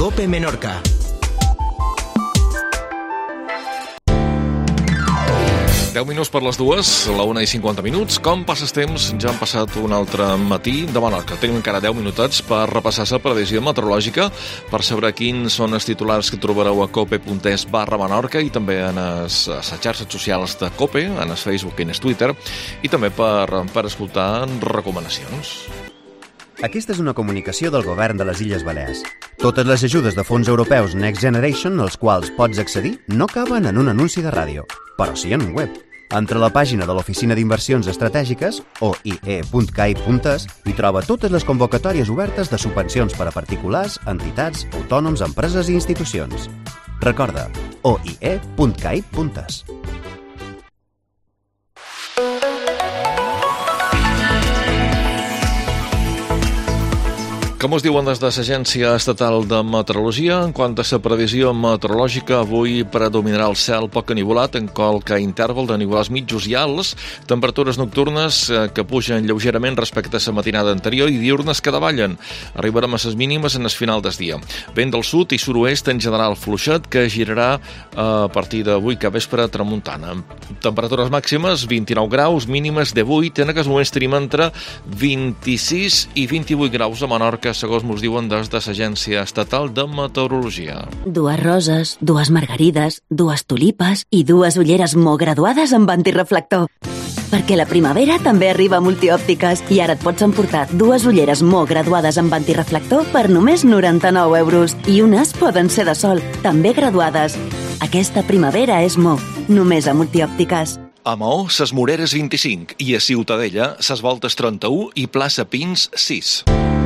COPE Menorca. Deu minuts per les dues, la 1:50. Com passes temps? Ja han passat un altre matí de Menorca. Tenim encara 10 minutets per repassar la previsió meteorològica, per saber quins són els titulars que trobareu a cope.es/Menorca i també en les xarxes socials de COPE, en el Facebook i en el Twitter, i també per escoltar recomanacions. Aquesta és una comunicació del Govern de les Illes Balears. Totes les ajudes de fons europeus Next Generation, als quals pots accedir, no caben en un anunci de ràdio, però sí en un web. Entra a la pàgina de l'Oficina d'Inversions Estratègiques, oie.cai.es, i troba totes les convocatòries obertes de subvencions per a particulars, entitats, autònoms, empreses i institucions. Recorda, oie.cai.es. Com us diuen des de l'Agència Estatal de Meteorologia, en quant a la previsió meteorològica, avui predominarà el cel poc anivolat en qualque interval de nivells mitjos i alts, temperatures nocturnes que pugen lleugerament respecte a la matinada anterior i diurnes que davallen. Arribarem a les mínimes en el final del dia. Vent del sud i sud-oest en general fluixet, que girarà a partir d'avui que vespre tramuntana. Temperatures màximes 29 graus, mínimes de 8, en aquests moments tenim entre 26 i 28 graus a Menorca, segons mos diuen des de l'Agència Estatal de Meteorologia. 2 roses, 2 margarides, 2 tulipes i 2 ulleres molt graduades amb antireflector. Perquè la primavera també arriba a Multiòptiques i ara et pots emportar 2 ulleres molt graduades amb antireflector per només 99 euros. I unes poden ser de sol, també graduades. Aquesta primavera és Mo, només a Multiòptiques. A Maó, ses Moreres 25 i a Ciutadella, ses Voltes 31 i plaça Pins 6.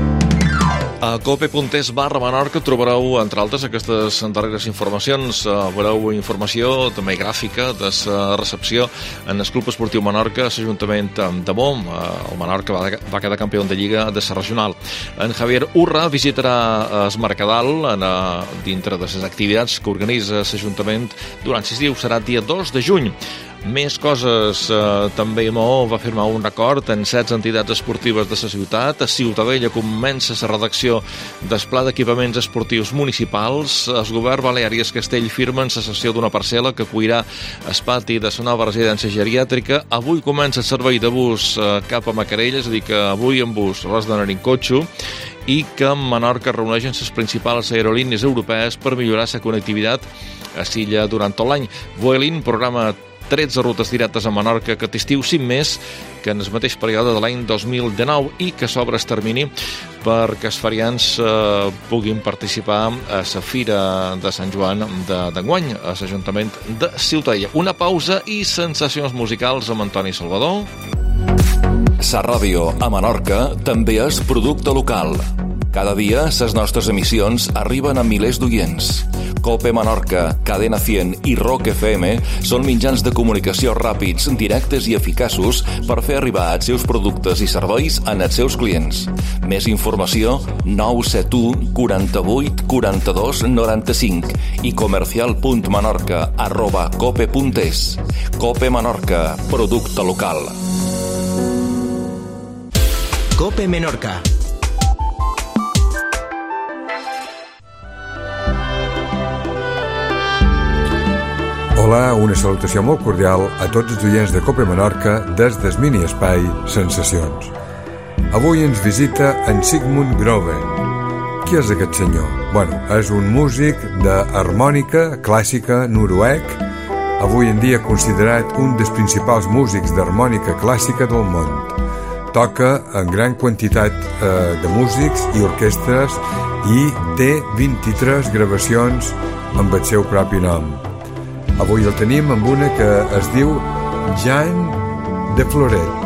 A cope.es/Menorca trobareu, entre altres, aquestes darreres informacions. Veureu informació també gràfica de la recepció en el Club Esportiu Menorca, l'Ajuntament de Mom. El Menorca va quedar campió de Lliga de la regional. En Javier Urra visitarà el Mercadal dintre de les activitats que organitza l'Ajuntament durant 6 dies. Serà dia 2 de juny. Més coses, també Maó va firmar un acord en 7 entitats esportives de la ciutat. A Ciutadella comença la redacció del Pla d'Equipaments Esportius Municipals. El govern balear i el Castell firmen la cessió d'una parcel·la que acullirà el pati de la nova residència geriàtrica. Avui comença el servei de bus cap a Macarella, és a dir, que avui en bus res d'anar en cotxe, i que en Menorca reuneixen les principals aerolínies europees per millorar la connectivitat a l'illa durant tot l'any. Vueling programa 13 rutes directes a Menorca aquest estiu, 5 més que en el mateix període de l'any 2019, i que s'obre el termini perquè els ferians puguin participar a la Fira de Sant Joan d'enguany a l'Ajuntament de Ciutadella. Una pausa i sensacions musicals amb Antoni Salvador. Sa ràdio a Menorca també és producte local. Cada dia, les nostres emissions arriben a milers d'oients. COPE Menorca, Cadena 100 i ROC FM són mitjans de comunicació ràpids, directes i eficaços per fer arribar els seus productes i serveis als seus clients. Més informació 971 48 42 95 i comercial.menorca@cope.es. COPE Menorca, producte local. COPE Menorca. Hola, una salutació molt cordial a tots els oients de COPE Menorca des del mini-espai Sensacions. Avui ens visita en Sigmund Groven. Qui és aquest senyor? Bueno, és un músic d'harmònica clàssica noruec, avui en dia considerat un dels principals músics d'harmònica clàssica del món. Toca en gran quantitat de músics i orquestres i té 23 gravacions amb el seu propi nom. Avui el tenim amb una que es diu Jean de Floret.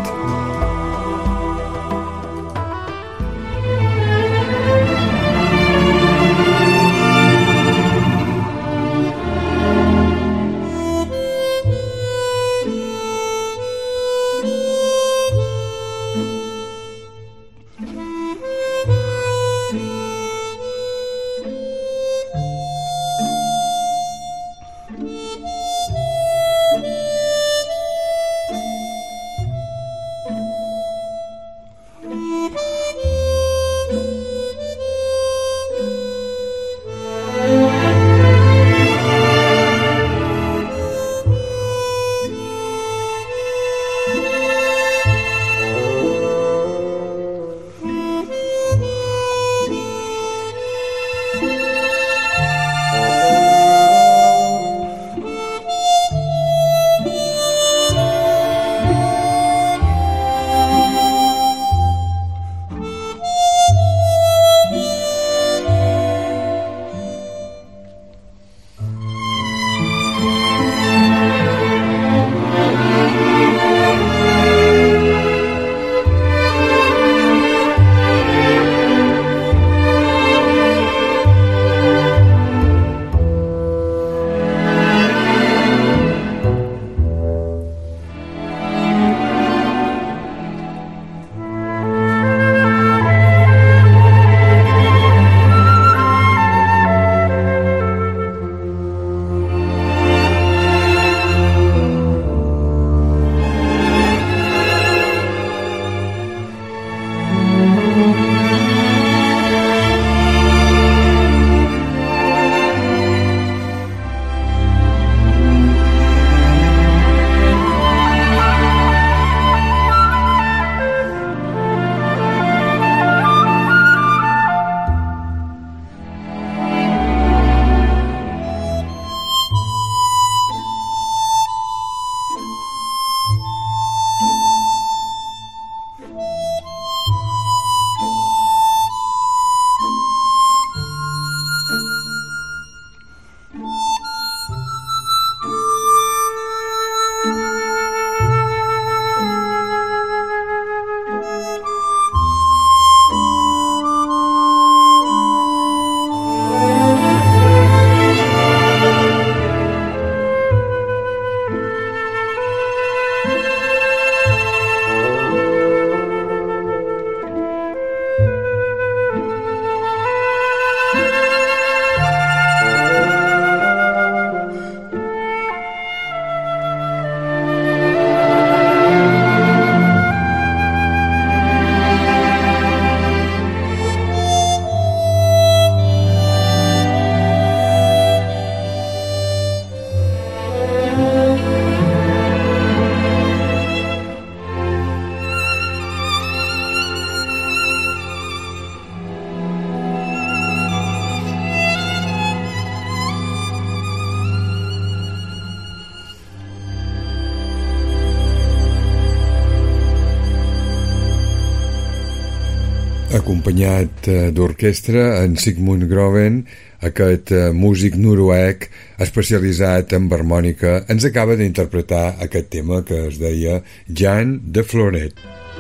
acompanyat d'orquestra en Sigmund Groven, aquest músic noruec especialitzat en harmònica, ens acaba d'interpretar aquest tema que es deia Jan de Floret.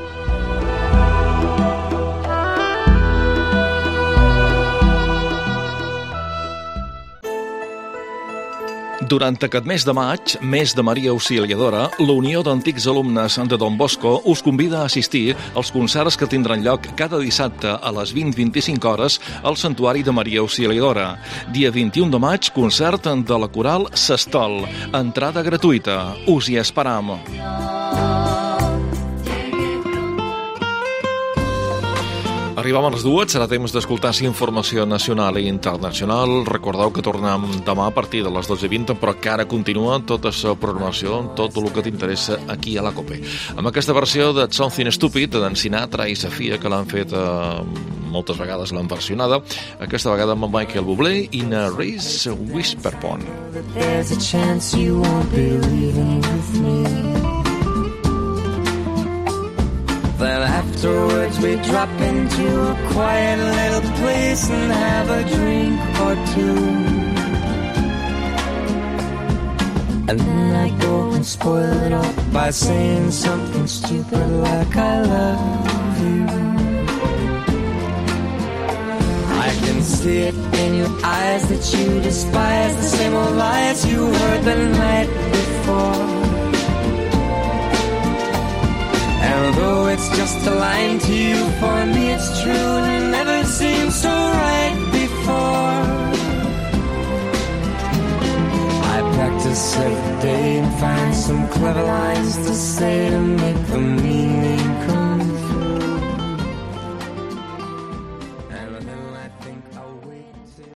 Durant aquest mes de maig, mes de Maria Auxiliadora, la Unió d'Antics Alumnes de Don Bosco us convida a assistir als concerts que tindran lloc cada dissabte a les 20:25 hores al Santuari de Maria Auxiliadora. Dia 21 de maig, concert de la coral Sestol. Entrada gratuïta. Us hi esperam. Arribam a les 2, serà temps d'escoltar informació nacional i internacional. Recordeu que tornem demà a partir de les 12:20, però que ara continua tota la programació, tot el que t'interessa aquí a la COPE. Amb aquesta versió de Something Stupid d'en Sinatra i Safia, que l'han fet moltes vegades, l'han versionada, aquesta vegada amb Michael Bublé i na Reese Witherspoon. There's a chance you won't be leaving with me. Then afterwards we drop into a quiet little place and have a drink or two. And then I go and spoil it all by saying something stupid like I love you. I can see it in your eyes that you despise the same old lies you heard the night before. And though it's just a line to you, for me it's true and it never seemed so right before. I practice every day and find some clever lines to say to make the meaning come